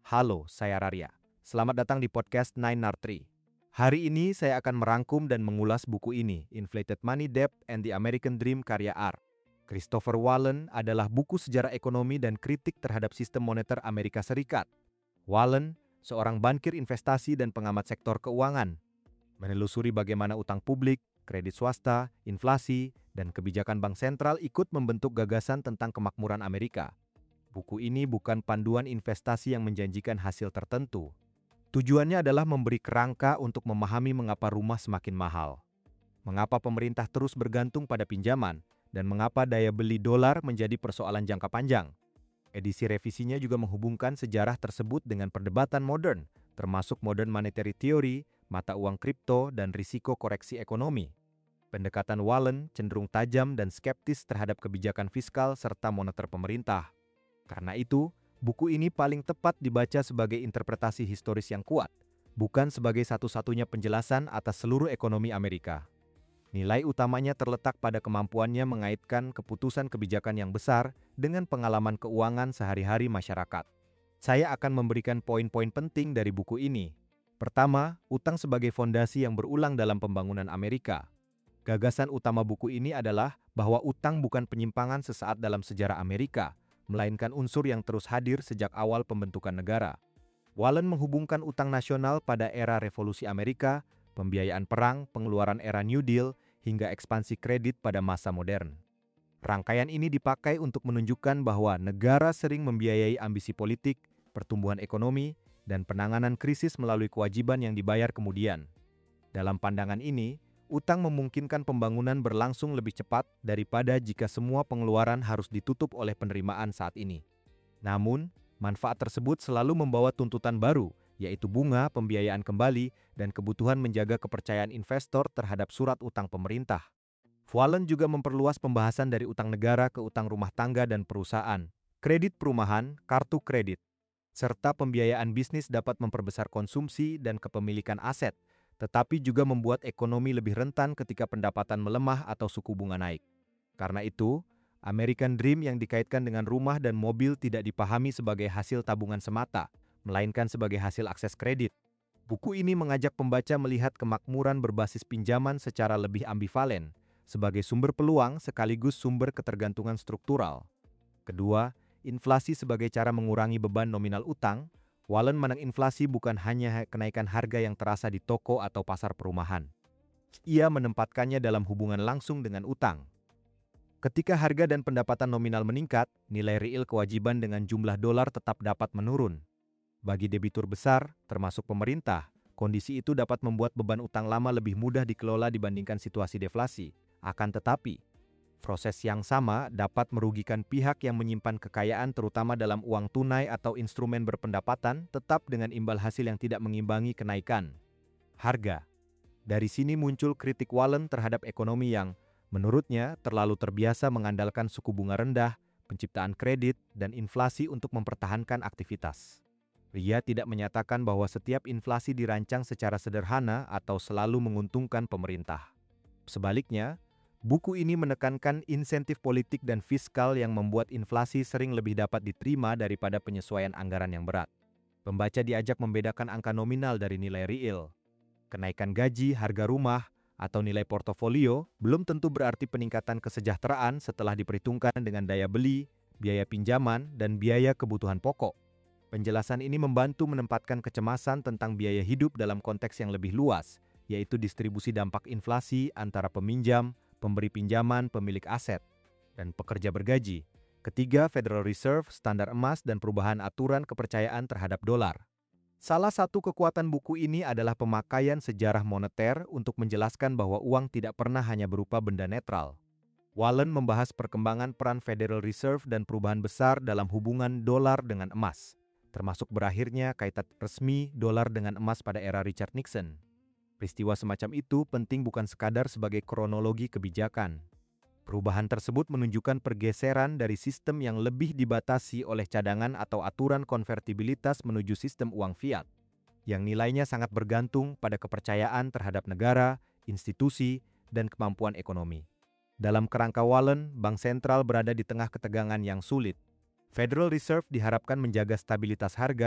Halo, saya Raria. Selamat datang di podcast 9R3. Hari ini saya akan merangkum dan mengulas buku ini, Inflated Money Debt and the American Dream karya R. Christopher Wallen adalah buku sejarah ekonomi dan kritik terhadap sistem moneter Amerika Serikat. Wallen, seorang bankir investasi dan pengamat sektor keuangan, menelusuri bagaimana utang publik, kredit swasta, inflasi, dan kebijakan bank sentral ikut membentuk gagasan tentang kemakmuran Amerika. Buku ini bukan panduan investasi yang menjanjikan hasil tertentu. Tujuannya adalah memberi kerangka untuk memahami mengapa rumah semakin mahal, mengapa pemerintah terus bergantung pada pinjaman, dan mengapa daya beli dolar menjadi persoalan jangka panjang. Edisi revisinya juga menghubungkan sejarah tersebut dengan perdebatan modern, termasuk modern monetary theory, mata uang kripto, dan risiko koreksi ekonomi. Pendekatan Wallen cenderung tajam dan skeptis terhadap kebijakan fiskal serta moneter pemerintah. Karena itu, buku ini paling tepat dibaca sebagai interpretasi historis yang kuat, bukan sebagai satu-satunya penjelasan atas seluruh ekonomi Amerika. Nilai utamanya terletak pada kemampuannya mengaitkan keputusan kebijakan yang besar dengan pengalaman keuangan sehari-hari masyarakat. Saya akan memberikan poin-poin penting dari buku ini. Pertama, utang sebagai fondasi yang berulang dalam pembangunan Amerika. Gagasan utama buku ini adalah bahwa utang bukan penyimpangan sesaat dalam sejarah Amerika, melainkan unsur yang terus hadir sejak awal pembentukan negara. Wallen menghubungkan utang nasional pada era revolusi Amerika, pembiayaan perang, pengeluaran era New Deal, hingga ekspansi kredit pada masa modern. Rangkaian ini dipakai untuk menunjukkan bahwa negara sering membiayai ambisi politik, pertumbuhan ekonomi, dan penanganan krisis melalui kewajiban yang dibayar kemudian. Dalam pandangan ini, utang memungkinkan pembangunan berlangsung lebih cepat daripada jika semua pengeluaran harus ditutup oleh penerimaan saat ini. Namun, manfaat tersebut selalu membawa tuntutan baru, yaitu bunga, pembiayaan kembali, dan kebutuhan menjaga kepercayaan investor terhadap surat utang pemerintah. Wallen juga memperluas pembahasan dari utang negara ke utang rumah tangga dan perusahaan, kredit perumahan, kartu kredit, serta pembiayaan bisnis dapat memperbesar konsumsi dan kepemilikan aset, tetapi juga membuat ekonomi lebih rentan ketika pendapatan melemah atau suku bunga naik. Karena itu, American Dream yang dikaitkan dengan rumah dan mobil tidak dipahami sebagai hasil tabungan semata, melainkan sebagai hasil akses kredit. Buku ini mengajak pembaca melihat kemakmuran berbasis pinjaman secara lebih ambivalen, sebagai sumber peluang sekaligus sumber ketergantungan struktural. Kedua, inflasi sebagai cara mengurangi beban nominal utang. Wallen menang inflasi bukan hanya kenaikan harga yang terasa di toko atau pasar perumahan. Ia menempatkannya dalam hubungan langsung dengan utang. Ketika harga dan pendapatan nominal meningkat, nilai real kewajiban dengan jumlah dolar tetap dapat menurun. Bagi debitur besar, termasuk pemerintah, kondisi itu dapat membuat beban utang lama lebih mudah dikelola dibandingkan situasi deflasi. Akan tetapi, proses yang sama dapat merugikan pihak yang menyimpan kekayaan terutama dalam uang tunai atau instrumen berpendapatan tetap dengan imbal hasil yang tidak mengimbangi kenaikan harga. Dari sini muncul kritik Wallen terhadap ekonomi yang, menurutnya, terlalu terbiasa mengandalkan suku bunga rendah, penciptaan kredit, dan inflasi untuk mempertahankan aktivitas. Ia tidak menyatakan bahwa setiap inflasi dirancang secara sederhana atau selalu menguntungkan pemerintah. Sebaliknya, buku ini menekankan insentif politik dan fiskal yang membuat inflasi sering lebih dapat diterima daripada penyesuaian anggaran yang berat. Pembaca diajak membedakan angka nominal dari nilai real. Kenaikan gaji, harga rumah, atau nilai portofolio belum tentu berarti peningkatan kesejahteraan setelah diperhitungkan dengan daya beli, biaya pinjaman, dan biaya kebutuhan pokok. Penjelasan ini membantu menempatkan kecemasan tentang biaya hidup dalam konteks yang lebih luas, yaitu distribusi dampak inflasi antara peminjam, pemberi pinjaman, pemilik aset, dan pekerja bergaji. Ketiga, Federal Reserve, standar emas, dan perubahan aturan kepercayaan terhadap dolar. Salah satu kekuatan buku ini adalah pemakaian sejarah moneter untuk menjelaskan bahwa uang tidak pernah hanya berupa benda netral. Wallen membahas perkembangan peran Federal Reserve dan perubahan besar dalam hubungan dolar dengan emas, termasuk berakhirnya kaitan resmi dolar dengan emas pada era Richard Nixon. Peristiwa semacam itu penting bukan sekadar sebagai kronologi kebijakan. Perubahan tersebut menunjukkan pergeseran dari sistem yang lebih dibatasi oleh cadangan atau aturan konvertibilitas menuju sistem uang fiat, yang nilainya sangat bergantung pada kepercayaan terhadap negara, institusi, dan kemampuan ekonomi. Dalam kerangka Wallen, bank sentral berada di tengah ketegangan yang sulit. Federal Reserve diharapkan menjaga stabilitas harga,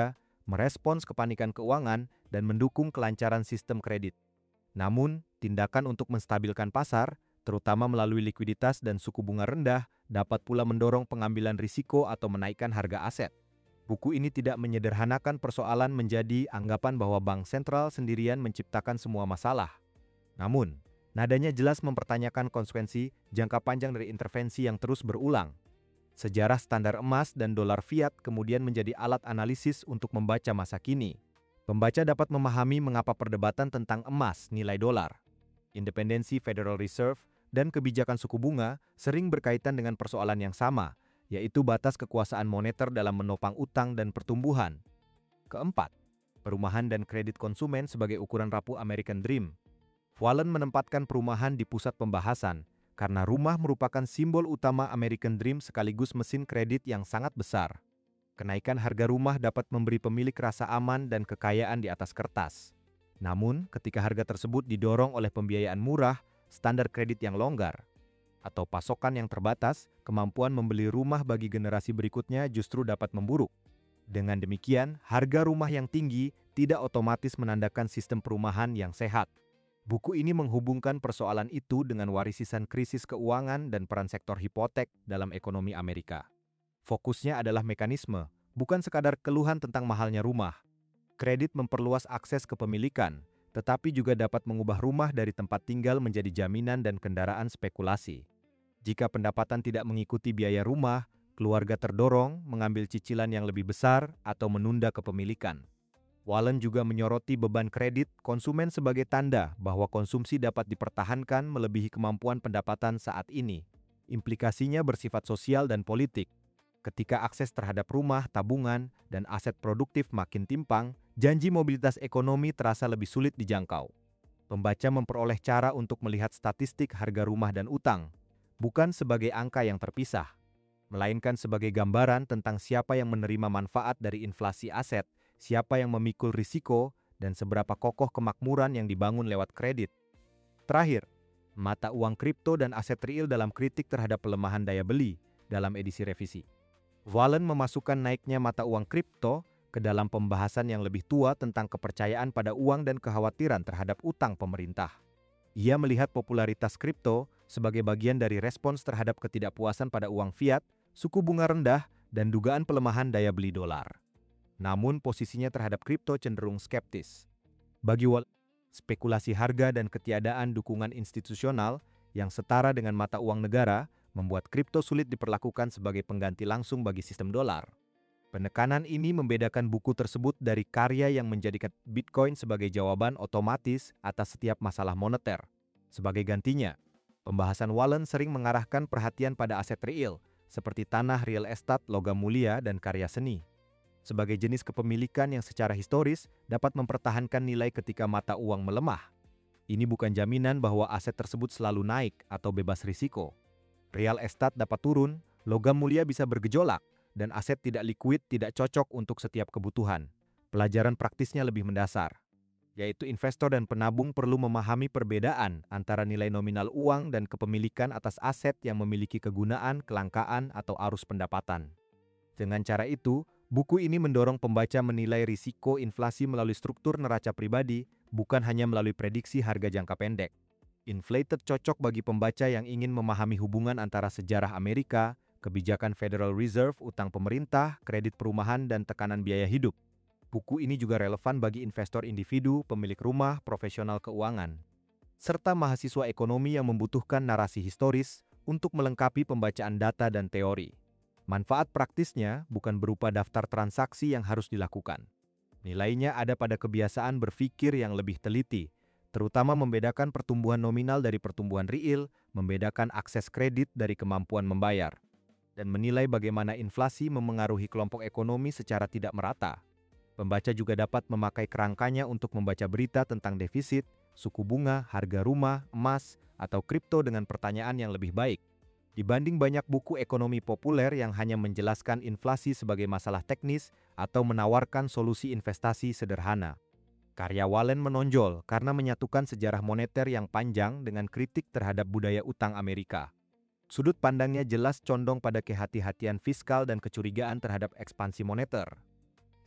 merespons kepanikan keuangan, dan mendukung kelancaran sistem kredit. Namun, tindakan untuk menstabilkan pasar, terutama melalui likuiditas dan suku bunga rendah, dapat pula mendorong pengambilan risiko atau menaikkan harga aset. Buku ini tidak menyederhanakan persoalan menjadi anggapan bahwa bank sentral sendirian menciptakan semua masalah. Namun, nadanya jelas mempertanyakan konsekuensi jangka panjang dari intervensi yang terus berulang. Sejarah standar emas dan dolar fiat kemudian menjadi alat analisis untuk membaca masa kini. Pembaca dapat memahami mengapa perdebatan tentang emas nilai dolar, independensi Federal Reserve, dan kebijakan suku bunga sering berkaitan dengan persoalan yang sama, yaitu batas kekuasaan moneter dalam menopang utang dan pertumbuhan. Keempat, perumahan dan kredit konsumen sebagai ukuran rapuh American Dream. Wallen menempatkan perumahan di pusat pembahasan, karena rumah merupakan simbol utama American Dream sekaligus mesin kredit yang sangat besar. Kenaikan harga rumah dapat memberi pemilik rasa aman dan kekayaan di atas kertas. Namun, ketika harga tersebut didorong oleh pembiayaan murah, standar kredit yang longgar, atau pasokan yang terbatas, kemampuan membeli rumah bagi generasi berikutnya justru dapat memburuk. Dengan demikian, harga rumah yang tinggi tidak otomatis menandakan sistem perumahan yang sehat. Buku ini menghubungkan persoalan itu dengan warisisan krisis keuangan dan peran sektor hipotek dalam ekonomi Amerika. Fokusnya adalah mekanisme, bukan sekadar keluhan tentang mahalnya rumah. Kredit memperluas akses kepemilikan, tetapi juga dapat mengubah rumah dari tempat tinggal menjadi jaminan dan kendaraan spekulasi. Jika pendapatan tidak mengikuti biaya rumah, keluarga terdorong mengambil cicilan yang lebih besar atau menunda kepemilikan. Wallen juga menyoroti beban kredit konsumen sebagai tanda bahwa konsumsi dapat dipertahankan melebihi kemampuan pendapatan saat ini. Implikasinya bersifat sosial dan politik. Ketika akses terhadap rumah, tabungan, dan aset produktif makin timpang, janji mobilitas ekonomi terasa lebih sulit dijangkau. Pembaca memperoleh cara untuk melihat statistik harga rumah dan utang, bukan sebagai angka yang terpisah, melainkan sebagai gambaran tentang siapa yang menerima manfaat dari inflasi aset, siapa yang memikul risiko, dan seberapa kokoh kemakmuran yang dibangun lewat kredit. Terakhir, mata uang kripto dan aset real dalam kritik terhadap pelemahan daya beli dalam edisi revisi. Wallen memasukkan naiknya mata uang kripto ke dalam pembahasan yang lebih tua tentang kepercayaan pada uang dan kekhawatiran terhadap utang pemerintah. Ia melihat popularitas kripto sebagai bagian dari respons terhadap ketidakpuasan pada uang fiat, suku bunga rendah, dan dugaan pelemahan daya beli dolar. Namun posisinya terhadap kripto cenderung skeptis. Bagi Wallen, spekulasi harga dan ketiadaan dukungan institusional yang setara dengan mata uang negara membuat kripto sulit diperlakukan sebagai pengganti langsung bagi sistem dolar. Penekanan ini membedakan buku tersebut dari karya yang menjadikan Bitcoin sebagai jawaban otomatis atas setiap masalah moneter. Sebagai gantinya, pembahasan Wallen sering mengarahkan perhatian pada aset real, seperti tanah, real estate, logam mulia, dan karya seni. Sebagai jenis kepemilikan yang secara historis dapat mempertahankan nilai ketika mata uang melemah. Ini bukan jaminan bahwa aset tersebut selalu naik atau bebas risiko. Real estate dapat turun, logam mulia bisa bergejolak, dan aset tidak likuid tidak cocok untuk setiap kebutuhan. Pelajaran praktisnya lebih mendasar, yaitu investor dan penabung perlu memahami perbedaan antara nilai nominal uang dan kepemilikan atas aset yang memiliki kegunaan, kelangkaan, atau arus pendapatan. Dengan cara itu, buku ini mendorong pembaca menilai risiko inflasi melalui struktur neraca pribadi, bukan hanya melalui prediksi harga jangka pendek. Inflated cocok bagi pembaca yang ingin memahami hubungan antara sejarah Amerika, kebijakan Federal Reserve, utang pemerintah, kredit perumahan, dan tekanan biaya hidup. Buku ini juga relevan bagi investor individu, pemilik rumah, profesional keuangan, serta mahasiswa ekonomi yang membutuhkan narasi historis untuk melengkapi pembacaan data dan teori. Manfaat praktisnya bukan berupa daftar transaksi yang harus dilakukan. Nilainya ada pada kebiasaan berpikir yang lebih teliti, terutama membedakan pertumbuhan nominal dari pertumbuhan real, membedakan akses kredit dari kemampuan membayar, dan menilai bagaimana inflasi memengaruhi kelompok ekonomi secara tidak merata. Pembaca juga dapat memakai kerangkanya untuk membaca berita tentang defisit, suku bunga, harga rumah, emas, atau kripto dengan pertanyaan yang lebih baik, dibanding banyak buku ekonomi populer yang hanya menjelaskan inflasi sebagai masalah teknis atau menawarkan solusi investasi sederhana. Karya Wallen menonjol karena menyatukan sejarah moneter yang panjang dengan kritik terhadap budaya utang Amerika. Sudut pandangnya jelas condong pada kehati-hatian fiskal dan kecurigaan terhadap ekspansi moneter.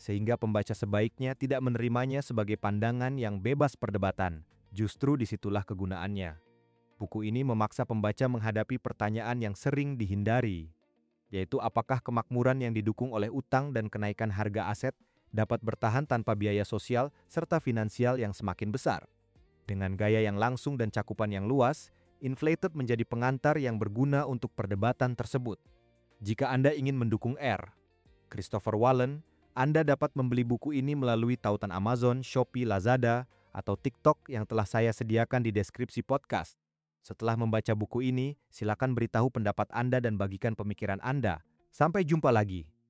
sehingga pembaca sebaiknya tidak menerimanya sebagai pandangan yang bebas perdebatan. Justru disitulah kegunaannya. Buku ini memaksa pembaca menghadapi pertanyaan yang sering dihindari, yaitu apakah kemakmuran yang didukung oleh utang dan kenaikan harga aset dapat bertahan tanpa biaya sosial serta finansial yang semakin besar. Dengan gaya yang langsung dan cakupan yang luas, Inflated menjadi pengantar yang berguna untuk perdebatan tersebut. Jika Anda ingin mendukung R. Christopher Wallen, Anda dapat membeli buku ini melalui tautan Amazon, Shopee, Lazada, atau TikTok yang telah saya sediakan di deskripsi podcast. Setelah membaca buku ini, silakan beritahu pendapat Anda dan bagikan pemikiran Anda. Sampai jumpa lagi.